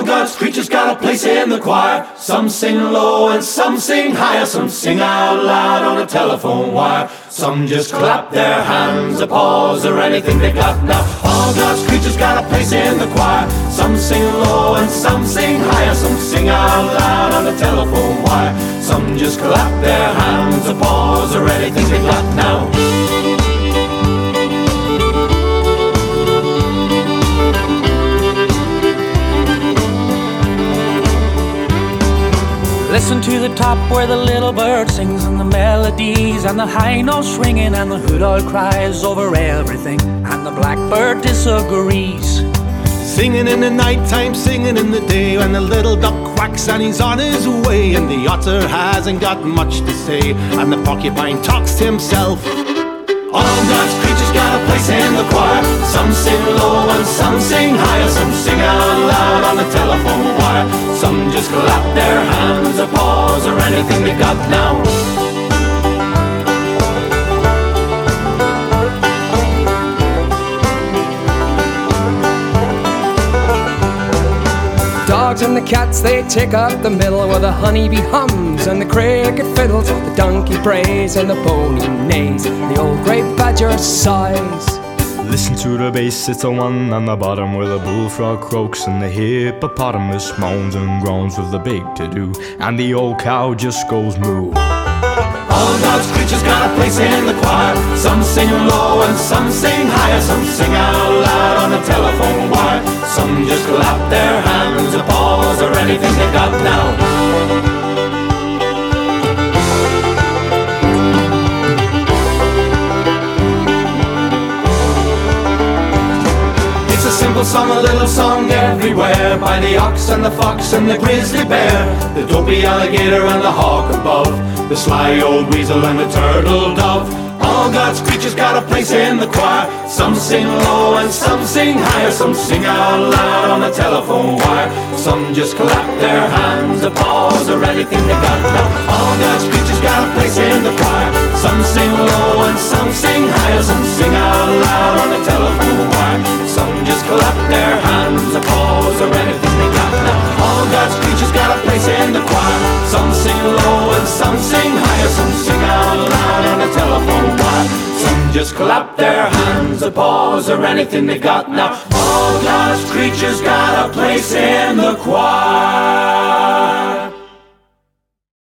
God's creatures got a place in the choir. Some sing low and some sing higher. Some sing out loud on a telephone wire. Some just clap their hands, applause, or anything they got now. All God's creatures got a place in the choir. Some sing low and some sing higher. Some sing out loud on a telephone wire. Some just clap their hands, applause, or anything they got now. Listen to the top where the little bird sings, and the melodies and the high notes ringing, and the hood owl cries over everything, and the blackbird disagrees. Singing in the night time, singing in the day, when the little duck quacks and he's on his way, and the otter hasn't got much to say, and the porcupine talks to himself. All God's creatures got a place in the choir. Some sing low and some sing higher. Some sing out loud on the telephone wire. Some just clap their hands, applause, or anything they got now. Dogs and the cats, they take up the middle, where the honeybee hums and the cricket fiddles, the donkey brays and the pony neighs, the old grey badger sighs. Listen to the bass, it's a one on the bottom, where the bullfrog croaks and the hippopotamus moans and groans with the big to-do, and the old cow just goes moo. All God's creatures got a place in the choir. Some sing low and some sing higher. Some sing out loud on the telephone wire. Some just clap their hands, applause, or anything they got now. It's a simple song, a little song everywhere, by the ox and the fox and the grizzly bear, the dopey alligator and the hawk above, the sly old weasel and the turtle dove. All God's creatures got a place in the choir. Some sing low and some sing higher. Some sing out loud on the telephone wire. Some just clap their hands, applause, or anything they got now. All God's creatures got a place in the choir. Some sing low and some sing higher. Some sing out loud on the telephone wire. Some just clap their hands, applause, or anything they got now. All God's creatures got a place in the choir. Some sing low and some sing higher. Some sing out loud on the telephone wire. Some just clap their hands, applause, or anything they got now. All God's creatures got a place in the choir.